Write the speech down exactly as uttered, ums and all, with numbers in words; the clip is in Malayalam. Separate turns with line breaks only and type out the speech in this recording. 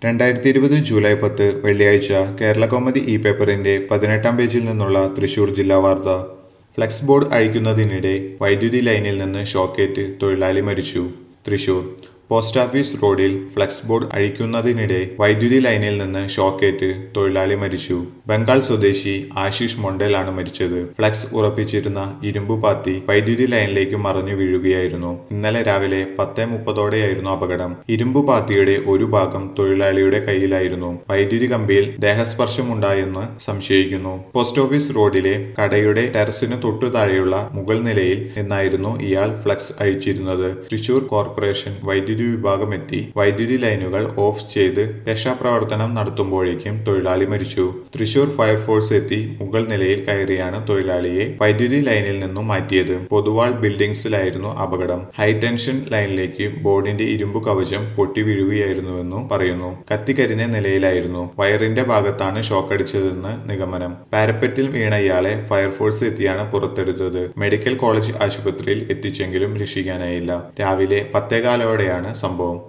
രണ്ടായിരത്തി ഇരുപത് ജൂലൈ പത്ത് വെള്ളിയാഴ്ച കേരളകൗമുദി ഇ പേപ്പറിന്റെ പതിനെട്ടാം പേജിൽ നിന്നുള്ള തൃശൂർ ജില്ലാ വാർത്ത. ഫ്ലെക്സ് ബോർഡ് അഴിക്കുന്നതിനിടെ വൈദ്യുതി ലൈനിൽ നിന്ന് ഷോക്കേറ്റ് തൊഴിലാളി മരിച്ചു. തൃശൂർ പോസ്റ്റ് ഓഫീസ് റോഡിൽ ഫ്ലെക്സ് ബോർഡ് അഴിക്കുന്നതിനിടെ വൈദ്യുതി ലൈനിൽ നിന്ന് ഷോക്കേറ്റ് തൊഴിലാളി മരിച്ചു. ബംഗാൾ സ്വദേശി ആശിഷ് മൊണ്ടേലാണ് മരിച്ചത്. ഫ്ലെക്സ് ഉറപ്പിച്ചിരുന്ന ഇരുമ്പ് പാത്തി വൈദ്യുതി ലൈനിലേക്ക് മറിഞ്ഞു വീഴുകയായിരുന്നു. ഇന്നലെ രാവിലെ പത്ത് മുപ്പതോടെയായിരുന്നു അപകടം. ഇരുമ്പ് പാത്തിയുടെ ഒരു ഭാഗം തൊഴിലാളിയുടെ കയ്യിലായിരുന്നു. വൈദ്യുതി കമ്പിയിൽ ദേഹസ്പർശമുണ്ടായെന്ന് സംശയിക്കുന്നു. പോസ്റ്റ് ഓഫീസ് റോഡിലെ കടയുടെ ടെറസിന് തൊട്ടു താഴെയുള്ള മുകൾ നിലയിൽ നിന്നായിരുന്നു ഇയാൾ ഫ്ലെക്സ് അഴിച്ചിരുന്നത്. തൃശൂർ കോർപ്പറേഷൻ വൈദ്യുതി വിഭാഗം എത്തി വൈദ്യുതി ലൈനുകൾ ഓഫ് ചെയ്ത് രക്ഷാപ്രവർത്തനം നടത്തുമ്പോഴേക്കും തൊഴിലാളി മരിച്ചു. തൃശൂർ ഫയർഫോഴ്സ് എത്തി മുകൾ നിലയിൽ കയറിയാണ് തൊഴിലാളിയെ വൈദ്യുതി ലൈനിൽ നിന്നും മാറ്റിയത്. പൊതുവാൾ ബിൽഡിംഗ്സിലായിരുന്നു അപകടം. ഹൈടെൻഷൻ ലൈനിലേക്ക് ബോർഡിന്റെ ഇരുമ്പു കവചം പൊട്ടി വീഴുകയായിരുന്നുവെന്നു പറയുന്നു. കത്തിക്കരിഞ്ഞ നിലയിലായിരുന്നു. വയറിന്റെ ഭാഗത്താണ് ഷോക്കടിച്ചതെന്ന് നിഗമനം. പാരപ്പറ്റിൽ വീണ ഇയാളെ ഫയർഫോഴ്സ് എത്തിയാണ് പുറത്തെടുത്തത്. മെഡിക്കൽ കോളേജ് ആശുപത്രിയിൽ എത്തിച്ചെങ്കിലും രക്ഷിക്കാനായില്ല. രാവിലെ പത്തേകാലോടെയാണ് സംഭവം.